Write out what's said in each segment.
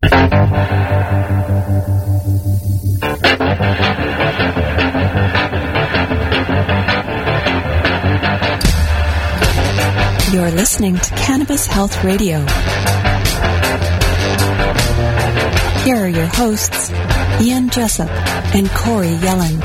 You're listening to Cannabis Health Radio. Here are your hosts, Ian Jessup and Corey Yelland.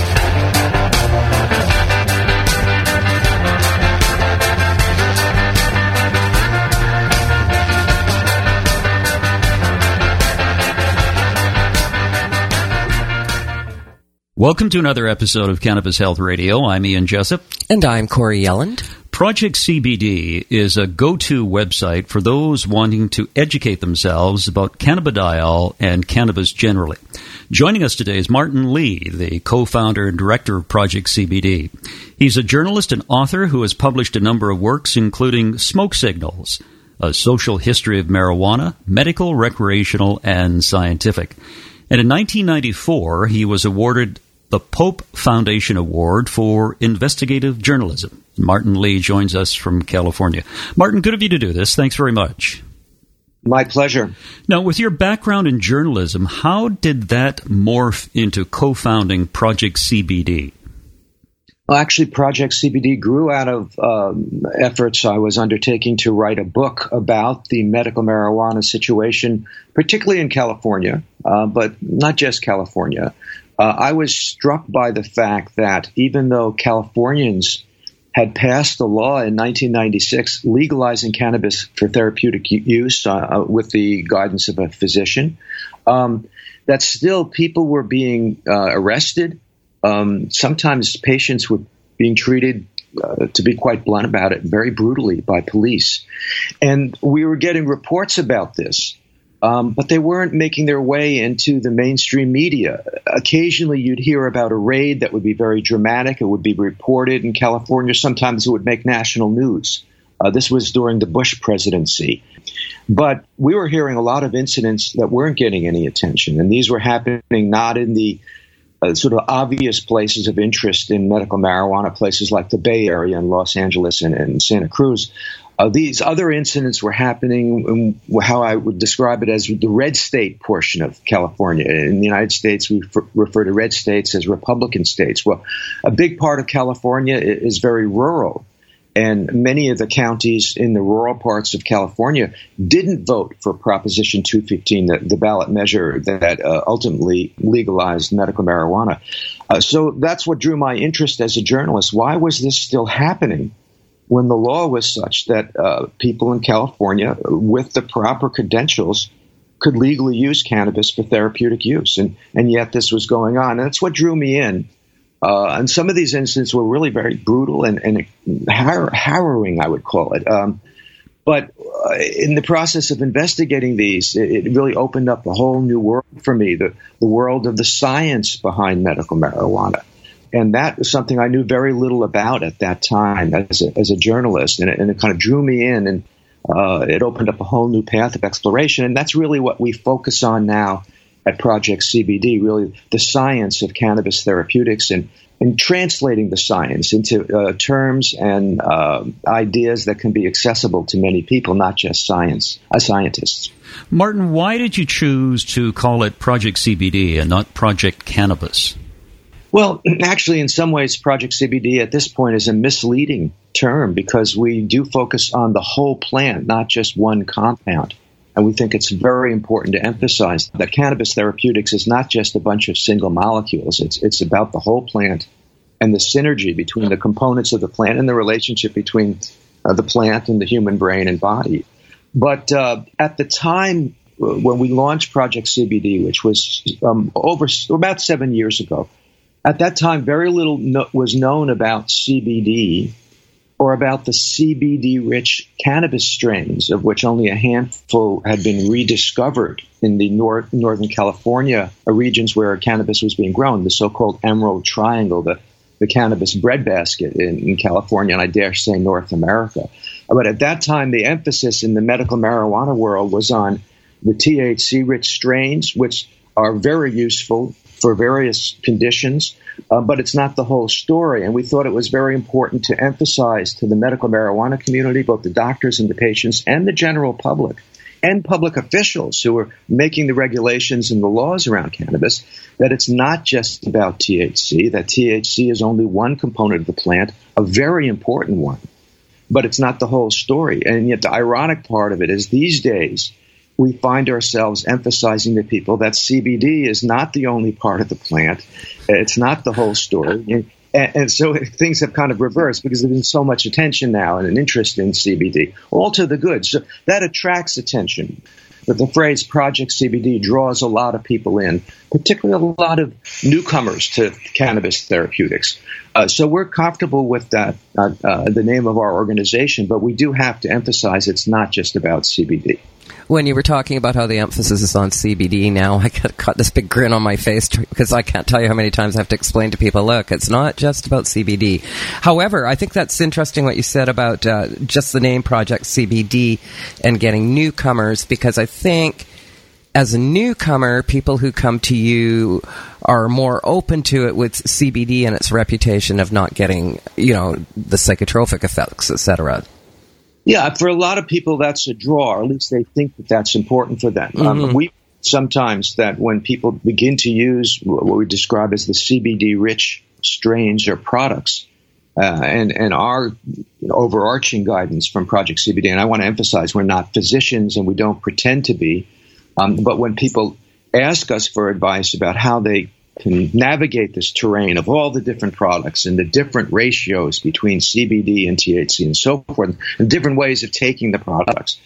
Welcome to another episode of Cannabis Health Radio. I'm Ian Jessup. And I'm Corey Yelland. Project CBD is a go-to website for those wanting to educate themselves about cannabidiol and cannabis generally. Joining us today is Martin Lee, the co-founder and director of Project CBD. He's a journalist and author who has published a number of works, including Smoke Signals, A Social History of Marijuana, Medical, Recreational, and Scientific. And in 1994, he was awarded the Pope Foundation Award for Investigative Journalism. Martin Lee joins us from California. Martin, good of you to do this. Thanks very much. My pleasure. Now, with your background in journalism, how did that morph into co-founding Project CBD? Well, actually, Project CBD grew out of efforts I was undertaking to write a book about the medical marijuana situation, particularly in California, but not just California. I was struck by the fact that even though Californians had passed a law in 1996 legalizing cannabis for therapeutic use with the guidance of a physician, that still people were being arrested. Sometimes patients were being treated, to be quite blunt about it, very brutally by police. And we were getting reports about this, but they weren't making their way into the mainstream media. Occasionally you'd hear about a raid that would be very dramatic. It would be reported in California. Sometimes it would make national news. This was during the Bush presidency. But we were hearing a lot of incidents that weren't getting any attention, and these were happening not in the sort of obvious places of interest in medical marijuana, places like the Bay Area and Los Angeles and Santa Cruz. These other incidents were happening in how I would describe it as the red state portion of California. In the United States, we refer to red states as Republican states. Well, a big part of California is very rural. And many of the counties in the rural parts of California didn't vote for Proposition 215, the ballot measure that ultimately legalized medical marijuana. So that's what drew my interest as a journalist. Why was this still happening when the law was such that people in California with the proper credentials could legally use cannabis for therapeutic use? And yet this was going on. And that's what drew me in. And some of these incidents were really very brutal and harrowing, I would call it. But in the process of investigating these, it really opened up a whole new world for me, the world of the science behind medical marijuana. And that was something I knew very little about at that time as a journalist. And it kind of drew me in, and it opened up a whole new path of exploration. And that's really what we focus on now at Project CBD, really the science of cannabis therapeutics and translating the science into terms and ideas that can be accessible to many people, not just scientists. Martin, why did you choose to call it Project CBD and not Project Cannabis? Well, actually, in some ways, Project CBD at this point is a misleading term because we do focus on the whole plant, not just one compound. And we think it's very important to emphasize that cannabis therapeutics is not just a bunch of single molecules. It's about the whole plant and the synergy between the components of the plant and the relationship between the plant and the human brain and body. But at the time when we launched Project CBD, which was about 7 years ago, at that time very little was known about CBD or about the CBD-rich cannabis strains, of which only a handful had been rediscovered in the Northern California regions where cannabis was being grown, the so-called Emerald Triangle, the cannabis breadbasket in California, and I dare say North America. But at that time, the emphasis in the medical marijuana world was on the THC-rich strains, which are very useful for various conditions, but it's not the whole story. And we thought it was very important to emphasize to the medical marijuana community, both the doctors and the patients and the general public, and public officials who are making the regulations and the laws around cannabis, that it's not just about THC, that THC is only one component of the plant, a very important one, but it's not the whole story. And yet the ironic part of it is these days we find ourselves emphasizing to people that CBD is not the only part of the plant. It's not the whole story. And so things have kind of reversed because there's been so much attention now and an interest in CBD, all to the good. So that attracts attention. But the phrase Project CBD draws a lot of people in, particularly a lot of newcomers to cannabis therapeutics. So we're comfortable with that, the name of our organization, but we do have to emphasize it's not just about CBD. When you were talking about how the emphasis is on CBD now, I got this big grin on my face because I can't tell you how many times I have to explain to people, look, it's not just about CBD. However, I think that's interesting what you said about just the name Project CBD and getting newcomers, because I think as a newcomer, people who come to you are more open to it with CBD and its reputation of not getting, the psychotropic effects, et cetera. Yeah, for a lot of people, that's a draw, or at least they think that that's important for them. Mm-hmm. We sometimes that when people begin to use what we describe as the CBD-rich strains or products, and our overarching guidance from Project CBD, and I want to emphasize we're not physicians and we don't pretend to be, but when people ask us for advice about how they can navigate this terrain of all the different products and the different ratios between CBD and THC and so forth, and different ways of taking the products.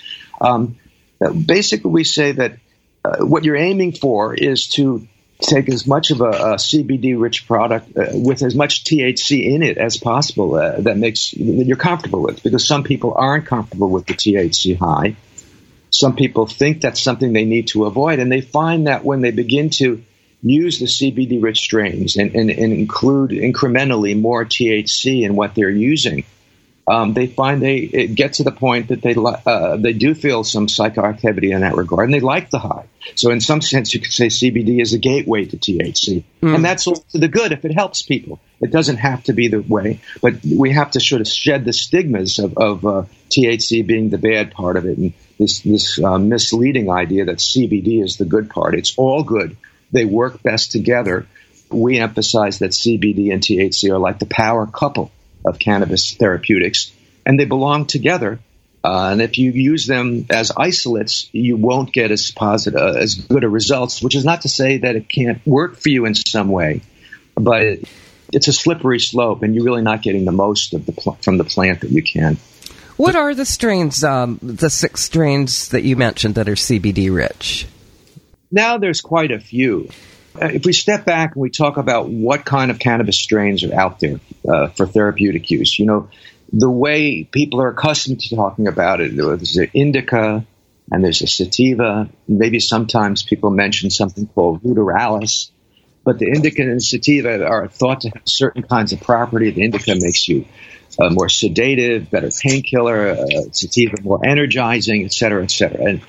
Basically, we say that what you're aiming for is to take as much of a CBD-rich product with as much THC in it as possible that you're comfortable with, because some people aren't comfortable with the THC high. Some people think that's something they need to avoid, and they find that when they begin to use the CBD-rich strains and include incrementally more THC in what they're using, they find it get to the point that they do feel some psychoactivity in that regard, and they like the high. So in some sense, you could say CBD is a gateway to THC. And that's all to the good if it helps people. It doesn't have to be the way, but we have to sort of shed the stigmas of THC being the bad part of it, and this misleading idea that CBD is the good part. It's all good. They work best together. We emphasize that CBD and THC are like the power couple of cannabis therapeutics, and they belong together. And if you use them as isolates, you won't get as good a results, which is not to say that it can't work for you in some way, but it's a slippery slope, and you're really not getting the most of from the plant that you can. What are the strains, the 6 strains that you mentioned that are CBD rich? Now there's quite a few. If we step back and we talk about what kind of cannabis strains are out there for therapeutic use, the way people are accustomed to talking about it, there's an indica and there's a sativa. Maybe sometimes people mention something called ruderalis, but the indica and sativa are thought to have certain kinds of property. The indica makes you more sedative, better painkiller, sativa more energizing, et cetera, et cetera. And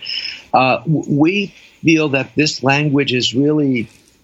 we feel that this language is really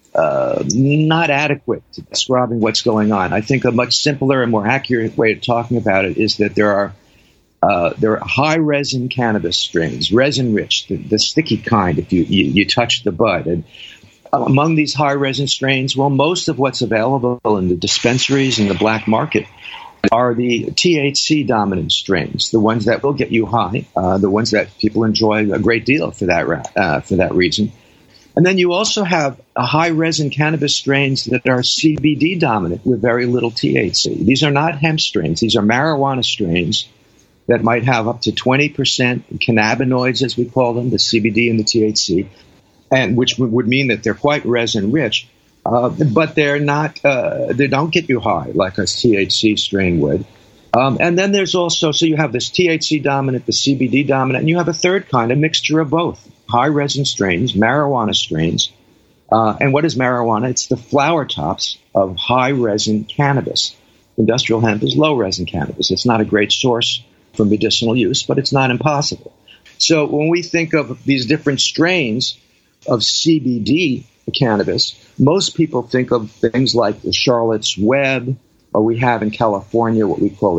not adequate to describing what's going on. I think a much simpler and more accurate way of talking about it is that there are high resin cannabis strains, resin rich, the sticky kind if you touch the bud. And among these high resin strains, well, most of what's available in the dispensaries and the black market are the THC dominant strains, the ones that will get you high, the ones that people enjoy a great deal for that reason. And then you also have high resin cannabis strains that are CBD dominant with very little THC. These are not hemp strains. These are marijuana strains that might have up to 20% cannabinoids, as we call them, the CBD and the THC, and which would mean that they're quite resin rich. But they're not. They don't get you high like a THC strain would. And then there's also, so you have this THC dominant, the CBD dominant, and you have a third kind, a mixture of both: high resin strains, marijuana strains. And what is marijuana? It's the flower tops of high resin cannabis. Industrial hemp is low resin cannabis. It's not a great source for medicinal use, but it's not impossible. So when we think of these different strains of CBD cannabis, most people think of things like the Charlotte's Web, or we have in California what we call the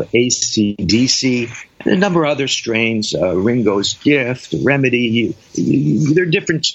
ACDC, and a number of other strains, Ringo's Gift, Remedy. There are different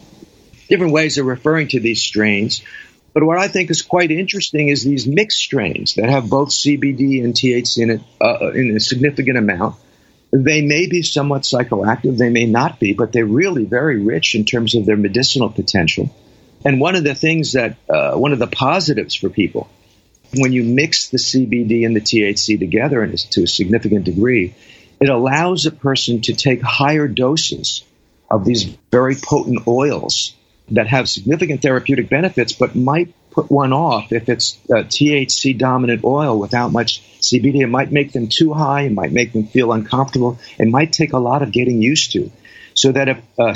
ways of referring to these strains. But what I think is quite interesting is these mixed strains that have both CBD and THC in it in a significant amount. They may be somewhat psychoactive, they may not be, but they're really very rich in terms of their medicinal potential. And one of the things that, one of the positives for people, when you mix the CBD and the THC together and to a significant degree, it allows a person to take higher doses of these very potent oils that have significant therapeutic benefits, but might put one off if it's a THC dominant oil without much CBD. It might make them too high. It might make them feel uncomfortable. It might take a lot of getting used to. So that if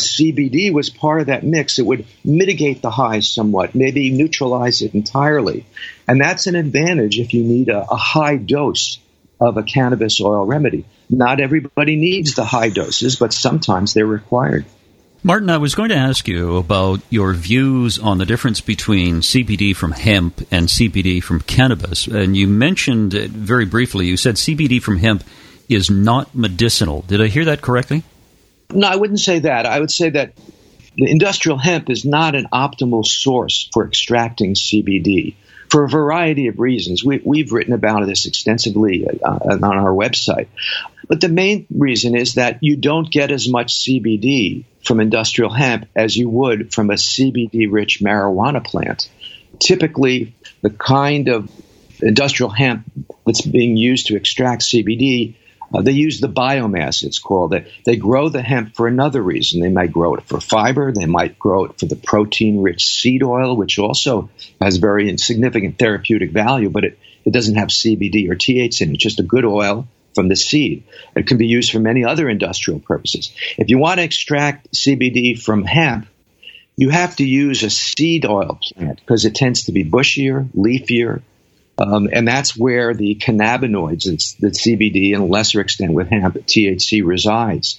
CBD was part of that mix, it would mitigate the highs somewhat, maybe neutralize it entirely. And that's an advantage if you need a high dose of a cannabis oil remedy. Not everybody needs the high doses, but sometimes they're required. Martin, I was going to ask you about your views on the difference between CBD from hemp and CBD from cannabis. And you mentioned it very briefly. You said CBD from hemp is not medicinal. Did I hear that correctly? No, I wouldn't say that. I would say that the industrial hemp is not an optimal source for extracting CBD for a variety of reasons. We've written about this extensively on our website. But the main reason is that you don't get as much CBD from industrial hemp as you would from a CBD-rich marijuana plant. Typically, the kind of industrial hemp that's being used to extract CBD, they use the biomass, it's called. They grow the hemp for another reason. They might grow it for fiber. They might grow it for the protein-rich seed oil, which also has very significant therapeutic value, but it doesn't have CBD or THC in it. It's just a good oil from the seed. It can be used for many other industrial purposes. If you want to extract CBD from hemp, you have to use a seed oil plant because it tends to be bushier, leafier, and that's where the cannabinoids, the CBD, and a lesser extent with hemp, THC resides.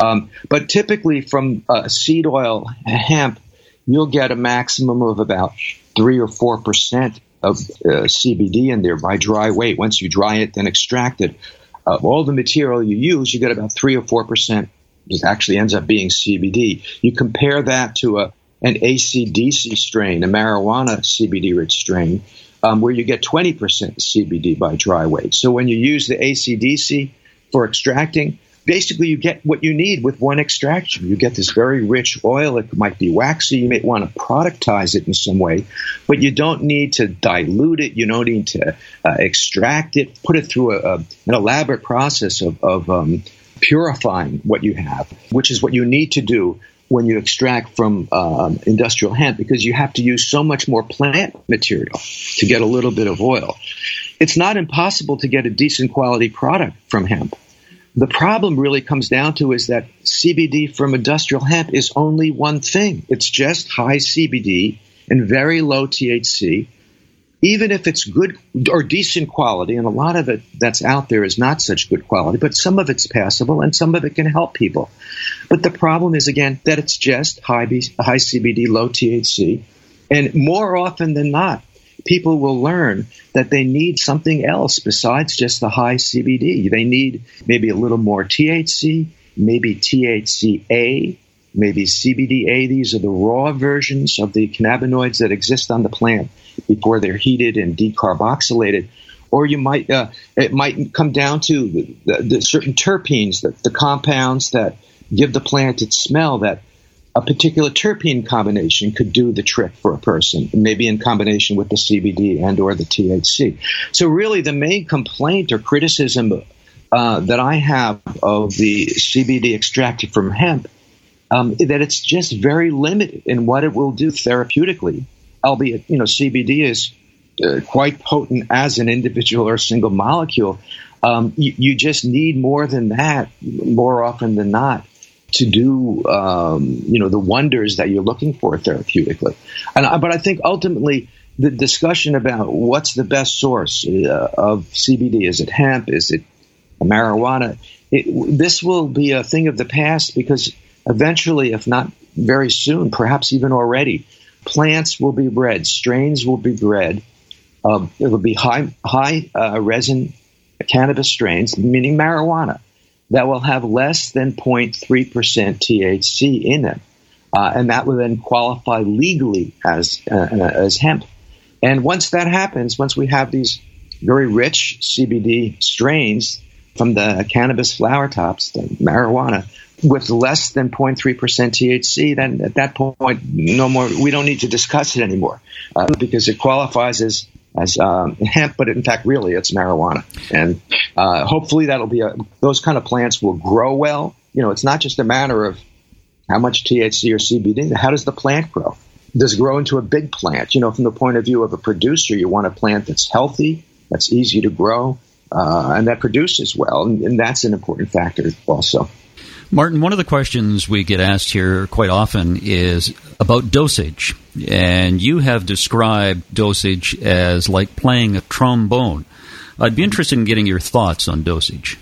But typically from seed oil hemp, you'll get a maximum of about 3 or 4% of CBD in there by dry weight. Once you dry it, then extract it. All the material you use, you get about 3 or 4%. It actually ends up being CBD. You compare that to an ACDC strain, a marijuana CBD-rich strain, where you get 20% CBD by dry weight. So when you use the ACDC for extracting, basically you get what you need with one extraction. You get this very rich oil. It might be waxy. You may want to productize it in some way, but you don't need to dilute it. You don't need to extract it, put it through an elaborate process of purifying what you have, which is what you need to do when you extract from industrial hemp, because you have to use so much more plant material to get a little bit of oil. It's not impossible to get a decent quality product from hemp. The problem really comes down to is that CBD from industrial hemp is only one thing. It's just high CBD and very low THC. Even if it's good or decent quality, and a lot of it that's out there is not such good quality, but some of it's passable and some of it can help people. But the problem is, again, that it's just high CBD, low THC. And more often than not, people will learn that they need something else besides just the high CBD. They need maybe a little more THC, maybe THCA, maybe CBDA. These are the raw versions of the cannabinoids that exist on the plant before they're heated and decarboxylated. Or you might it might come down to the certain terpenes, the compounds that give the plant its smell, that a particular terpene combination could do the trick for a person, maybe in combination with the CBD and or the THC. So really the main complaint or criticism that I have of the CBD extracted from hemp, that it's just very limited in what it will do therapeutically, albeit, CBD is quite potent as an individual or single molecule. You just need more than that more often than not to do, the wonders that you're looking for therapeutically. But I think ultimately the discussion about what's the best source of CBD, is it hemp, is it marijuana, this will be a thing of the past, because eventually, if not very soon, perhaps even already, plants will be bred, strains will be bred it would be high resin cannabis strains, meaning marijuana, that will have less than 0.3% THC in it. And that will then qualify legally as hemp. And once that happens, once we have these very rich CBD strains from the cannabis flower tops, the marijuana, with less than 0.3% THC, then at that point, no more. We don't need to discuss it anymore because it qualifies as hemp, but in fact, really, it's marijuana. And hopefully, that'll be those kind of plants will grow well. It's not just a matter of how much THC or CBD. How does the plant grow? Does it grow into a big plant? From the point of view of a producer, you want a plant that's healthy, that's easy to grow, and that produces well. And that's an important factor also. Martin, one of the questions we get asked here quite often is about dosage. And you have described dosage as like playing a trombone. I'd be interested in getting your thoughts on dosage.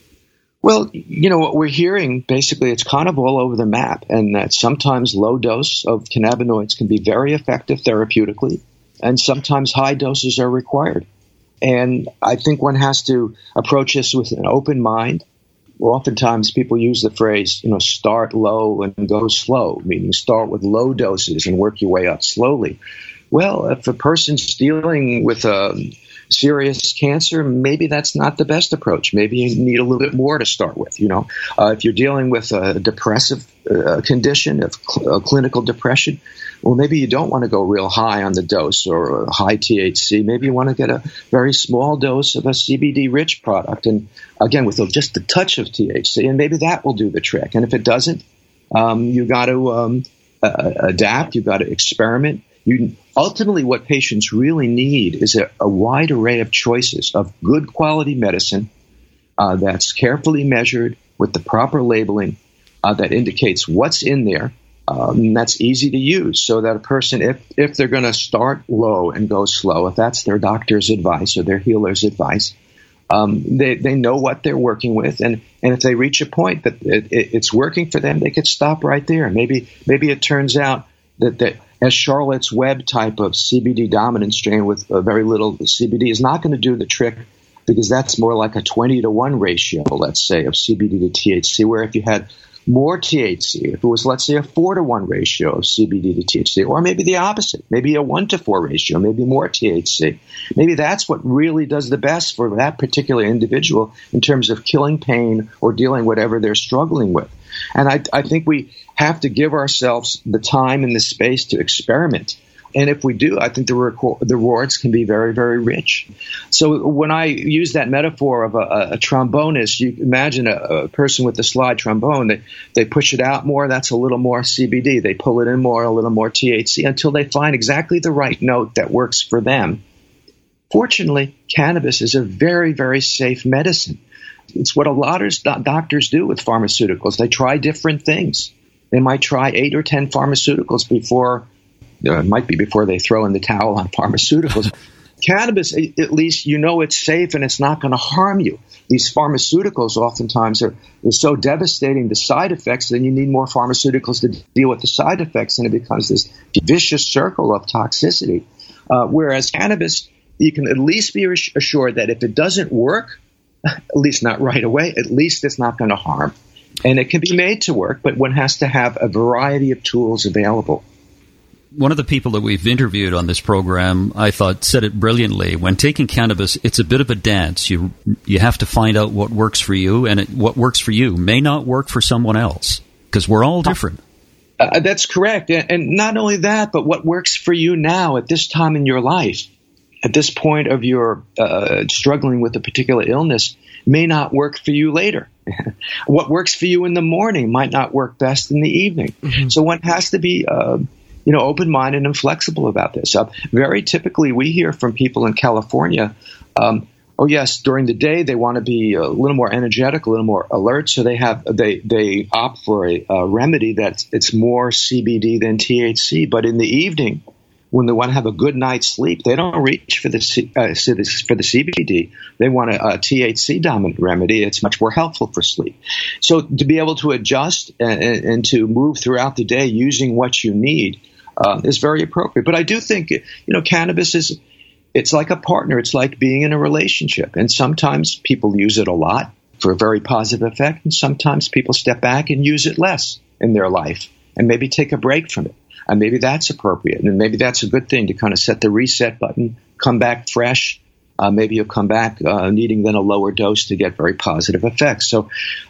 Well, what we're hearing, basically, it's kind of all over the map, and that sometimes low dose of cannabinoids can be very effective therapeutically, and sometimes high doses are required. And I think one has to approach this with an open mind. Oftentimes people use the phrase, start low and go slow, meaning start with low doses and work your way up slowly. Well, if a person's dealing with serious cancer, maybe that's not the best approach. Maybe you need a little bit more to start with. If you're dealing with a depressive condition, of clinical depression, well, maybe you don't want to go real high on the dose or high THC. Maybe you want to get a very small dose of a CBD-rich product, and again, with just a touch of THC, and maybe that will do the trick. And if it doesn't, you got to adapt. You got to experiment. Ultimately, what patients really need is a wide array of choices of good quality medicine that's carefully measured with the proper labeling that indicates what's in there. That's easy to use, so that a person, if they're going to start low and go slow, if that's their doctor's advice or their healer's advice, they know what they're working with, and if they reach a point that it's working for them, they could stop right there. Maybe it turns out that as Charlotte's Web type of CBD dominant strain with very little CBD is not going to do the trick, because that's more like a 20-to-1 ratio, let's say, of CBD to THC, where if you had more THC, if it was, let's say, a 4-to-1 ratio of CBD to THC, or maybe the opposite, maybe a 1-to-4 ratio, maybe more THC. Maybe that's what really does the best for that particular individual in terms of killing pain or dealing whatever they're struggling with. And I think we have to give ourselves the time and the space to experiment. And if we do, I think the rewards can be very, very rich. So when I use that metaphor of a trombonist, you imagine a person with a slide trombone. They push it out more, that's a little more CBD. They pull it in more, a little more THC, until they find exactly the right note that works for them. Fortunately, cannabis is a very, very safe medicine. It's what a lot of doctors do with pharmaceuticals. They try different things. They might try 8 or 10 pharmaceuticals before they throw in the towel on pharmaceuticals. Cannabis, at least it's safe and it's not going to harm you. These pharmaceuticals oftentimes are so devastating, the side effects, then you need more pharmaceuticals to deal with the side effects, and it becomes this vicious circle of toxicity. Whereas cannabis, you can at least be assured that if it doesn't work, at least not right away, at least it's not going to harm. And it can be made to work, but one has to have a variety of tools available. One of the people that we've interviewed on this program, I thought, said it brilliantly. When taking cannabis, it's a bit of a dance. You have to find out what works for you, and what works for you may not work for someone else, because we're all different. That's correct. And not only that, but what works for you now at this time in your life, at this point of your struggling with a particular illness, may not work for you later. What works for you in the morning might not work best in the evening. Mm-hmm. So one has to be open-minded and flexible about this. Very typically, we hear from people in California, during the day they want to be a little more energetic, a little more alert, so they opt for a remedy it's more CBD than THC. But in the evening, when they want to have a good night's sleep, they don't reach for the CBD. They want a THC dominant remedy. It's much more helpful for sleep. So to be able to adjust and to move throughout the day using what you need is very appropriate. But I do think, cannabis It's like a partner. It's like being in a relationship. And sometimes people use it a lot for a very positive effect, and sometimes people step back and use it less in their life and maybe take a break from it. And maybe that's appropriate, and maybe that's a good thing to kind of set the reset button, come back fresh. Maybe you'll come back needing then a lower dose to get very positive effects. So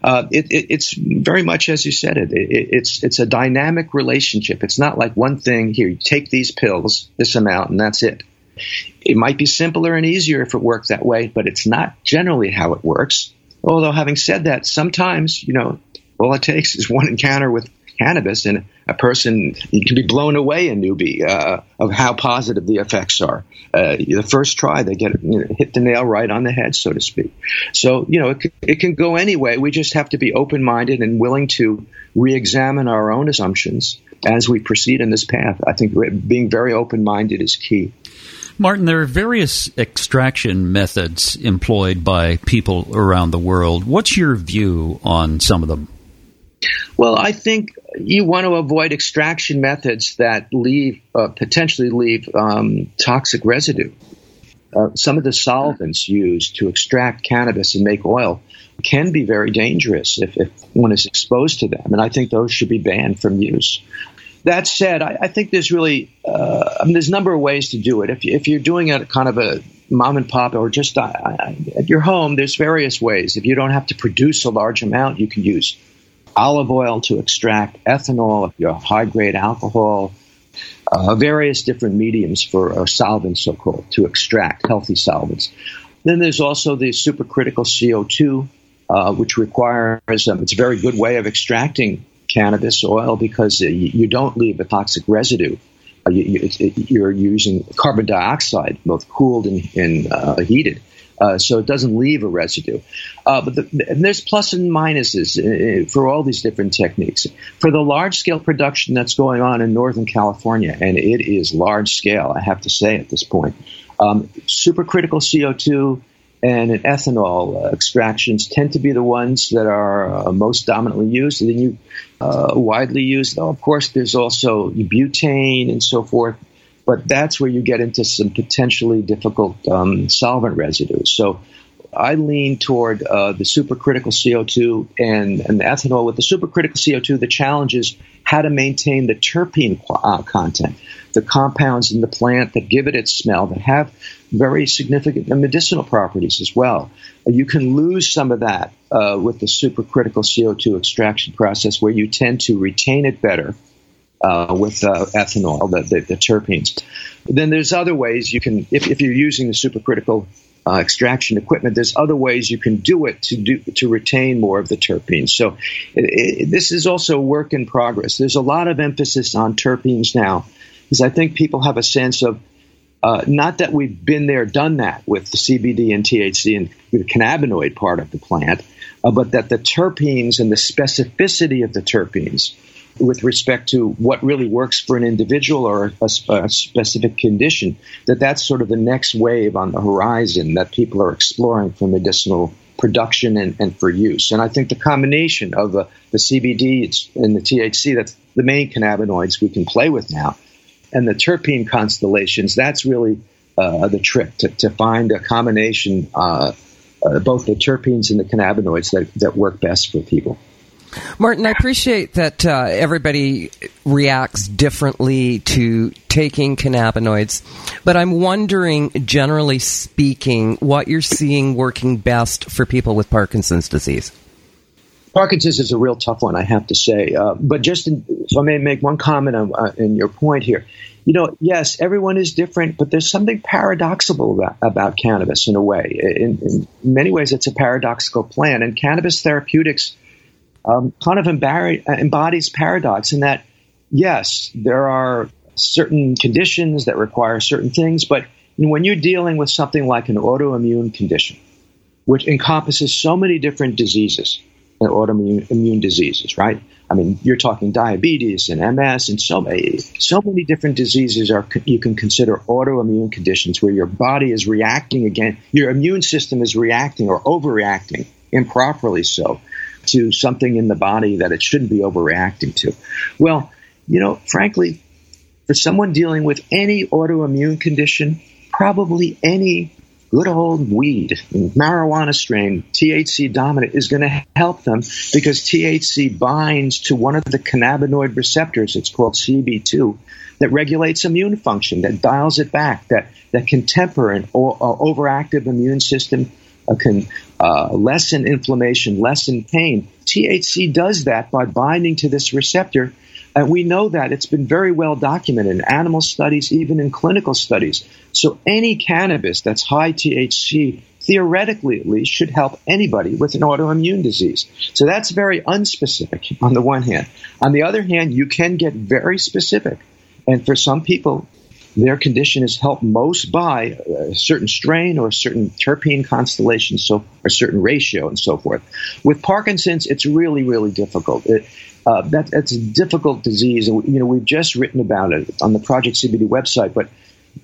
it's very much as you said it's a dynamic relationship. It's not like one thing, here, you take these pills, this amount, and that's it. It might be simpler and easier if it worked that way, but it's not generally how it works. Although having said that, sometimes, all it takes is one encounter with cannabis, and a person, you can be blown away, a newbie, of how positive the effects are. The first try, they get hit the nail right on the head, so to speak. So, it can go anyway. We just have to be open-minded and willing to re-examine our own assumptions as we proceed in this path. I think being very open-minded is key. Martin, there are various extraction methods employed by people around the world. What's your view on some of them? Well, I think you want to avoid extraction methods that potentially leave toxic residue. Some of the solvents used to extract cannabis and make oil can be very dangerous if one is exposed to them, and I think those should be banned from use. That said, I think there's really there's a number of ways to do it. If you're doing it kind of a mom and pop or just at your home, there's various ways. If you don't have to produce a large amount, you can use olive oil to extract ethanol, if you're high-grade alcohol, various different mediums for solvents, so-called, to extract healthy solvents. Then there's also the supercritical CO2, which requires it's a very good way of extracting cannabis oil because you don't leave a toxic residue. You're using carbon dioxide, both cooled and heated. So it doesn't leave a residue. But there's plus and minuses for all these different techniques. For the large-scale production that's going on in Northern California, and it is large-scale, I have to say at this point, supercritical CO2 and ethanol extractions tend to be the ones that are most dominantly used. And then widely used. Of course, there's also butane and so forth. But that's where you get into some potentially difficult solvent residues. So I lean toward the supercritical CO2 and the ethanol. With the supercritical CO2, the challenge is how to maintain the terpene content, the compounds in the plant that give it its smell, that have very significant medicinal properties as well. You can lose some of that with the supercritical CO2 extraction process, where you tend to retain it better. With ethanol, the terpenes. Then there's other ways you can, if you're using the supercritical extraction equipment, there's other ways you can do it to retain more of the terpenes. So this is also a work in progress. There's a lot of emphasis on terpenes now, because I think people have a sense of not that we've been there, done that with the CBD and THC and the cannabinoid part of the plant, but that the terpenes and the specificity of the terpenes with respect to what really works for an individual or a specific condition, that's sort of the next wave on the horizon that people are exploring for medicinal production and for use. And I think the combination of the CBD and the THC, that's the main cannabinoids we can play with now, and the terpene constellations, that's really the trick, to find a combination, both the terpenes and the cannabinoids that work best for people. Martin, I appreciate that everybody reacts differently to taking cannabinoids, but I'm wondering, generally speaking, what you're seeing working best for people with Parkinson's disease. Parkinson's is a real tough one, I have to say. But if I may make one comment in your point here. Yes, everyone is different, but there's something paradoxical about cannabis in a way. In many ways, it's a paradoxical plant, and cannabis therapeutics kind of embodies paradox in that, yes, there are certain conditions that require certain things, but when you're dealing with something like an autoimmune condition, which encompasses so many different diseases, autoimmune diseases, right? I mean, you're talking diabetes and MS and so many different diseases you can consider autoimmune conditions where your body is reacting again, your immune system is reacting or overreacting, improperly so, to something in the body that it shouldn't be overreacting to. Well, frankly, for someone dealing with any autoimmune condition, probably any good old weed, marijuana strain, THC dominant, is going to help them because THC binds to one of the cannabinoid receptors, it's called CB2, that regulates immune function, that dials it back, that can temper an overactive immune system, can lessen inflammation, lessen pain. THC does that by binding to this receptor. And we know that. It's been very well documented in animal studies, even in clinical studies. So any cannabis that's high THC, theoretically at least, should help anybody with an autoimmune disease. So that's very unspecific on the one hand. On the other hand, you can get very specific. And for some people, their condition is helped most by a certain strain or a certain terpene constellation, or a certain ratio and so forth. With Parkinson's, it's really, really difficult. That's a difficult disease, and we've just written about it on the Project CBD website. But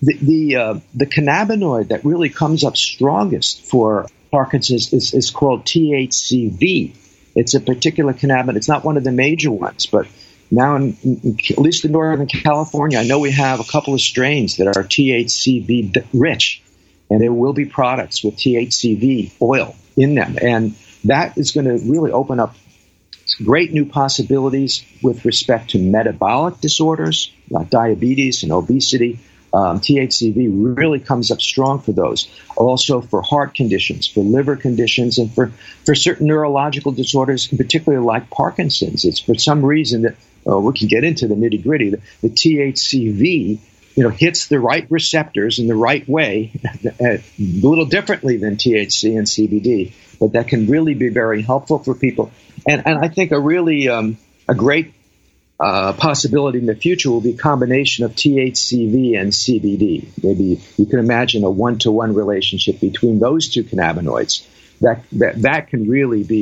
the cannabinoid that really comes up strongest for Parkinson's is called THCV. It's a particular cannabinoid. It's not one of the major ones, but now, at least in Northern California, I know we have a couple of strains that are THCV rich, and there will be products with THCV oil in them, and that is going to really open up great new possibilities with respect to metabolic disorders like diabetes and obesity. THCV really comes up strong for those. Also for heart conditions, for liver conditions, and for certain neurological disorders, particularly like Parkinson's. It's for some reason that we can get into the nitty-gritty. The THCV hits the right receptors in the right way, a little differently than THC and CBD, but that can really be very helpful for people. And I think a really a great possibility in the future will be a combination of THCV and CBD. Maybe you can imagine a one-to-one relationship between those two cannabinoids. That can really be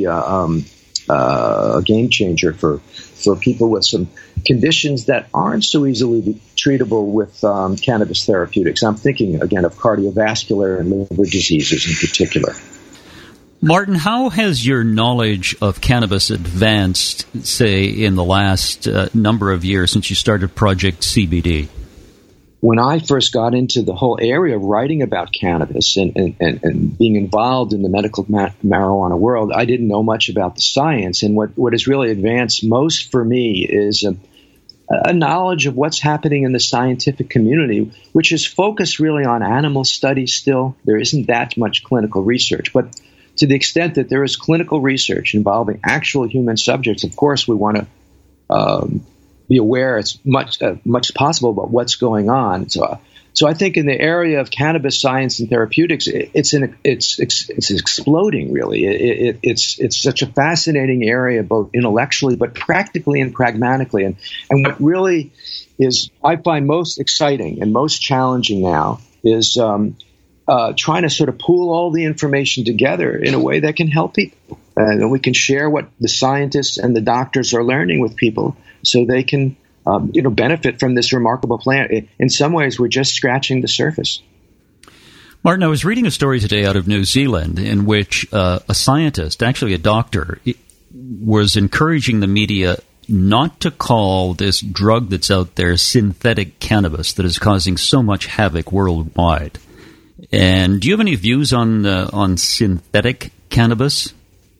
a game changer for people with some conditions that aren't so easily treatable with cannabis therapeutics. I'm thinking, again, of cardiovascular and liver diseases in particular. Martin, how has your knowledge of cannabis advanced, say, in the last number of years since you started Project CBD? When I first got into the whole area of writing about cannabis and being involved in the medical marijuana world, I didn't know much about the science. And what has really advanced most for me is a knowledge of what's happening in the scientific community, which is focused really on animal studies still. There isn't that much clinical research. But to the extent that there is clinical research involving actual human subjects, of course, we want to be aware as much as possible about what's going on. So I think in the area of cannabis science and therapeutics, it's exploding. Really, it's such a fascinating area, both intellectually but practically and pragmatically. And what really is I find most exciting and most challenging now is trying to sort of pool all the information together in a way that can help people, and we can share what the scientists and the doctors are learning with people, so they can benefit from this remarkable plant. In some ways, we're just scratching the surface. Martin, I was reading a story today out of New Zealand in which a scientist, actually a doctor, was encouraging the media not to call this drug that's out there synthetic cannabis that is causing so much havoc worldwide. And do you have any views on synthetic cannabis?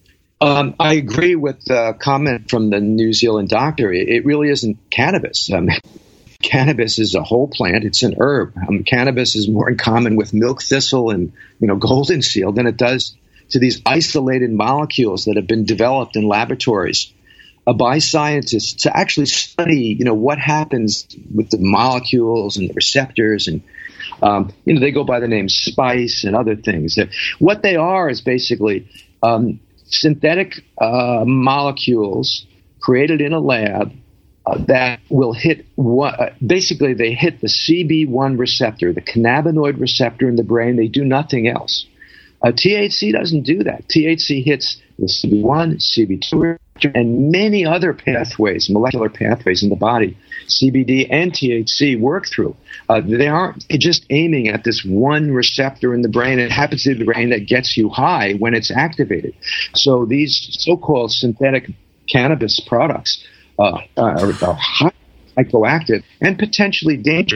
I agree with the comment from the New Zealand doctor. It really isn't cannabis. Cannabis is a whole plant. It's an herb. Cannabis is more in common with milk thistle and golden seal than it does to these isolated molecules that have been developed in laboratories by scientists to actually study what happens with the molecules and the receptors, and they go by the name spice and other things. What they are is basically synthetic molecules created in a lab that will hit basically they hit the CB1 receptor, the cannabinoid receptor in the brain. They do nothing else. THC doesn't do that. THC hits the CB1, CB2, and many other pathways, molecular pathways in the body. CBD and THC work through. They aren't just aiming at this one receptor in the brain. It happens to be the brain that gets you high when it's activated. So these so-called synthetic cannabis products are highly psychoactive and potentially dangerous.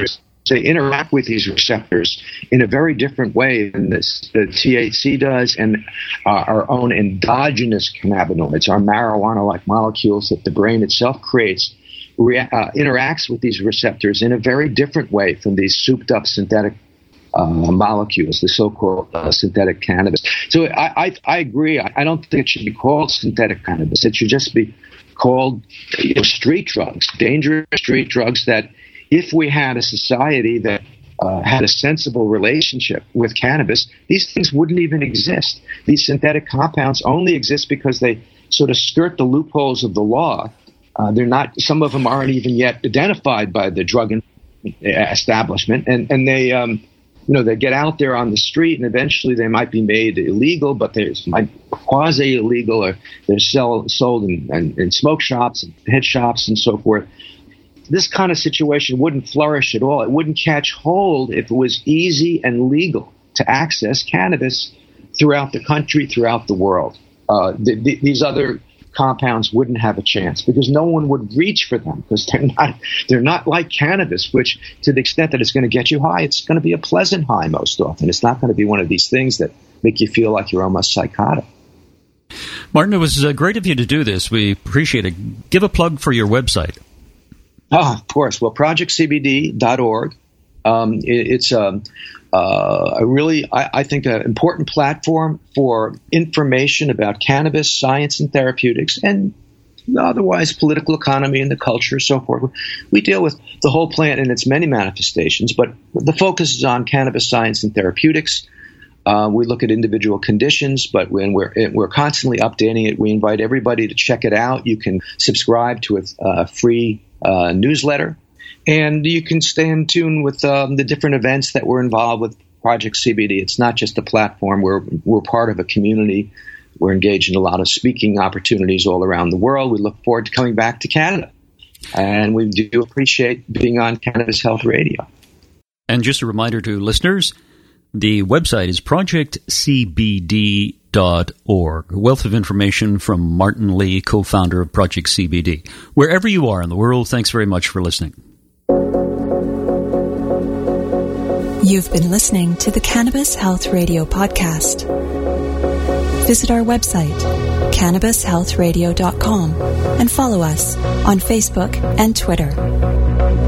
They interact with these receptors in a very different way than the THC does, and our own endogenous cannabinoids, our marijuana-like molecules that the brain itself creates, interacts with these receptors in a very different way from these souped-up synthetic molecules, the so-called synthetic cannabis. So I agree. I don't think it should be called synthetic cannabis. It should just be called street drugs, dangerous street drugs that, if we had a society that had a sensible relationship with cannabis, these things wouldn't even exist. These synthetic compounds only exist because they sort of skirt the loopholes of the law. They're not. Some of them aren't even yet identified by the drug establishment, and they they get out there on the street, and eventually they might be made illegal, but they're quasi-illegal, or they're sold in smoke shops and head shops and so forth. This kind of situation wouldn't flourish at all. It wouldn't catch hold if it was easy and legal to access cannabis throughout the country, throughout the world. These other compounds wouldn't have a chance because no one would reach for them, because they're not like cannabis, which, to the extent that it's going to get you high, it's going to be a pleasant high most often. It's not going to be one of these things that make you feel like you're almost psychotic. Martin, it was great of you to do this. We appreciate it. Give a plug for your website. Oh, of course. Well, projectcbd.org. It's a really, I think, an important platform for information about cannabis, science, and therapeutics, and otherwise political economy and the culture, so forth. We deal with the whole plant in its many manifestations, but the focus is on cannabis, science, and therapeutics. We look at individual conditions, but when we're constantly updating it, we invite everybody to check it out. You can subscribe to a free newsletter, and you can stay in tune with the different events that we're involved with Project CBD. It's not just a platform. We're part of a community. We're engaged in a lot of speaking opportunities all around the world. We look forward to coming back to Canada, and we do appreciate being on Cannabis Health Radio. And just a reminder to listeners, the website is projectcbd.org. A wealth of information from Martin Lee, co-founder of Project CBD. Wherever you are in the world, thanks very much for listening. You've been listening to the Cannabis Health Radio podcast. Visit our website, cannabishealthradio.com, and follow us on Facebook and Twitter.